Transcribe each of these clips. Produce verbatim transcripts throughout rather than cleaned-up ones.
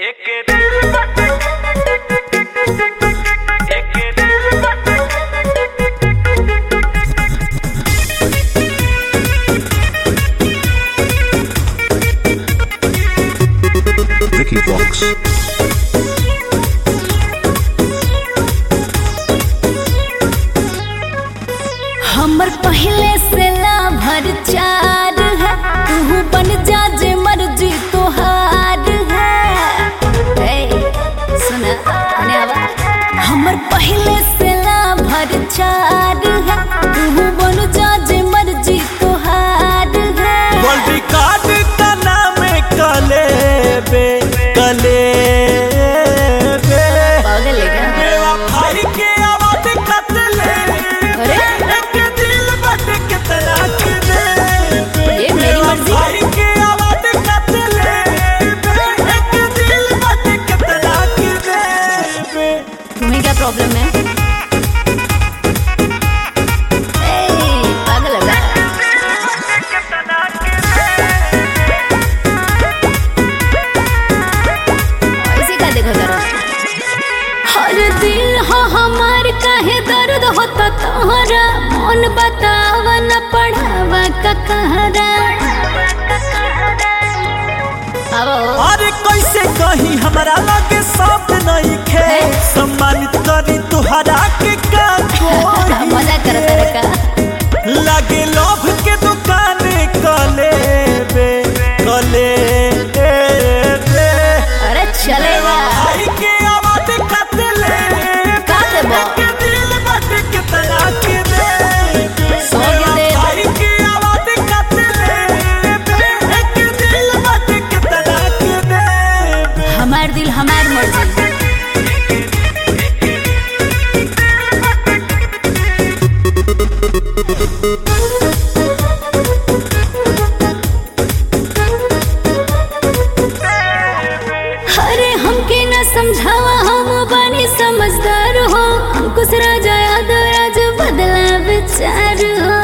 Vicky Fox. हमर पहले से लाभर चार है, तू बन जा जे मर्जी तोहार है। सुना हमर पहले से लाभर चार है, तू बन जा जे मर्जी तोहार है। गोल्डी कार्ड का नाम कले बे कले बे पागल है क्या? मेरा भाई के आवाज कतले अरे एक दिल बट कितना के दे ये मेरी मर्जी। भाई के आवाज कतले एक दिल बट कितना के दे। तुम्हें क्या प्रॉब्लम है? ए, पागल है क्या? ऐसे क्या देखा करो? हर दिल हो हमार काहे दर्द होता तोहरा, मन बतावा न पढ़ावा का कहरा। अब अरे कैसे कहीं हमारा लगे सब नहीं खे सम्मानित करी तुहरा के का कोई मजा करता रे का लगे लोभ के दुकान कले बे कले बे। अरे चलेगा भाई के आवाज कतले का देबो? एक दिल बट कितना के दे सौ के दे। भाई के आवाज कतले एक दिल बट कितना के दे। हमार दिल हमार मर्जी। अरे हमके न समझावा, हम बनी समझदार हो। अंकुश राजा यादव राज बदला विचार हो।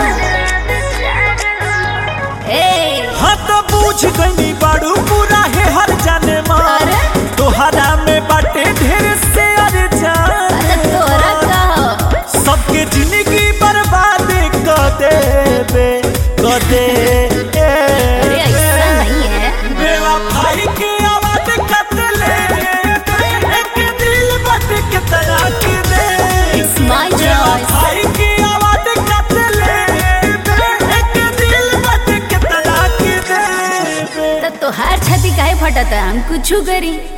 ए हाँ तो पूछ गई बाड़ू पूरा है हर जाने मार अरे तोहरा में बाटे ढेर से अरे जान अरे तोरा का हो? सबके जिंदगी बर्बाद कर दे बे कर दे अरे ऐसा नहीं है। मेरा भाई के आवाज कतले एक दिल बट कितना के दे। It's my मेरा choice. भाई के आवाज कतले एक दिल बट कितना के दे। तो तोहार छाती काहे फटता, हम कुछ करी।